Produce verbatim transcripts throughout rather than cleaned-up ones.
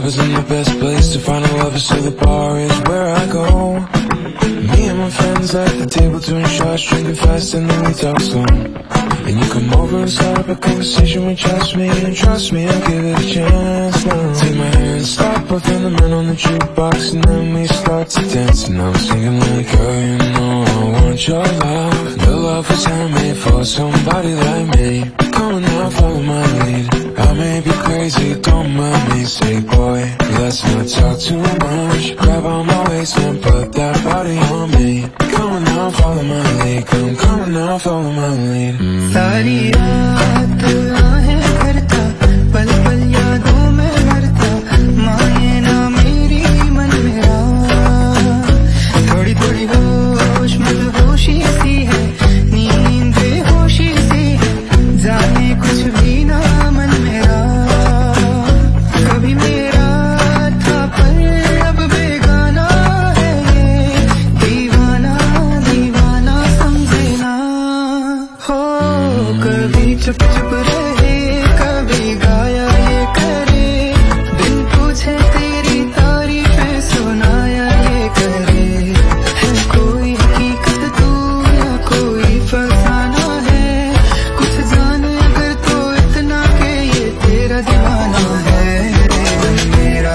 isn't the best place to find a lover, so the bar is where I go. Me and my friends at the table doing shots, drinking fast, and then we talk slow. And you come over and start up a conversation with just me, and trust me, I'll give it a chance now. Take my hand, stop both in the man on the jukebox, and then we start to dance. And I'm singing like, girl, you know I want your love. The love was handmade for somebody like me. Come on now, follow my lead. I may be crazy, don't mind me. Say, boy, let's not talk too much. Grab on my waist and put that body on me. Come on now, follow my lead. Come, come on now, follow my lead. mm. सारी रात आहें भरता, पल पल यादों में मरता, माने ना मेरी मन मेरा। थोड़ी थोड़ी होश मदहोशी सी है, नींद बेहोशी सी है, जाने कुछ भी ना मन मेरा। कभी मेरा था पर अब बेगाना है ये, दीवाना दीवाना समझे ना हो। कभी चुप चुप रहे, कभी गाया ये करे, बिन पूछे तेरी तारीफें सुनाया ये करे। है कोई हकीकत तू या कोई फसाना है, कुछ जाने अगर तो इतना के ये तेरा दीवाना है। मेरा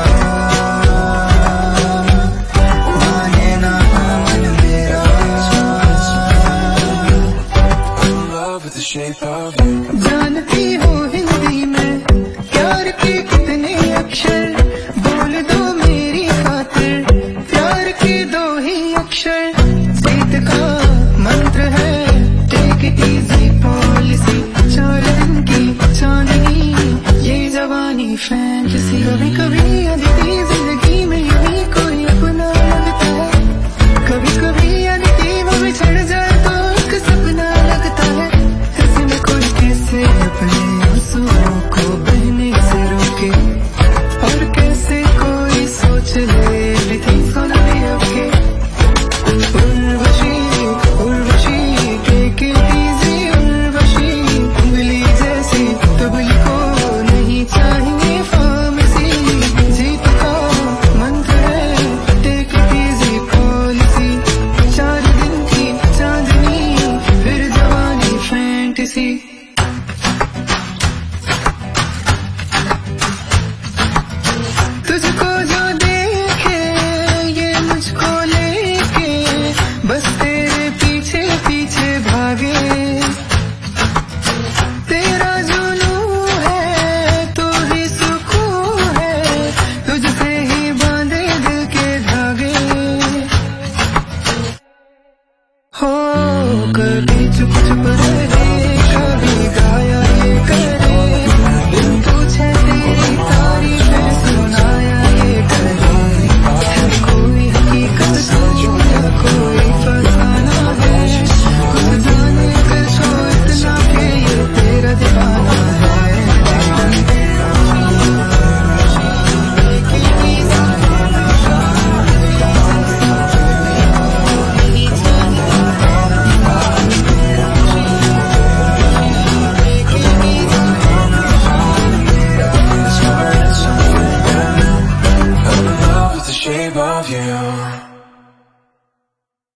माने ना मन मेरा, In love with the shape of you. जानती हो हिंदी में प्यार के कितने अक्षर, बोल दो मेरी खातिर प्यार के दो ही अक्षर। जीत का मंत्र है टेक इट इजी पॉलिसी, चार दिन की चांदनी ये जवानी फैंटेसी। कभी कभी अदिति जिंदगी में यूं कोई अपना लगता है, कभी कभी अदिति वो बिछड़ जाए तो एक सपना लगता है। ऐसे में कोई कैसे अपने आंसुओं को बहने से रोके, और कैसे कोई सोच ले everything's gonna be okay। Urvashi Urvashi take it easy, Urvashi उंगली जैसी तबली को नहीं चाहिए फार्मेसी। जीत का मंत्र है take it easy पॉलिसी, चार दिन की चांदनी फिर जवानी फैंटेसी। तुझको जो देखे ये मुझको लेके, बस तेरे पीछे पीछे भागे। तेरा जुनून है तो ही सुकून है, तुझसे ही बांधे दिल के धागे। हो कभी चुप चुप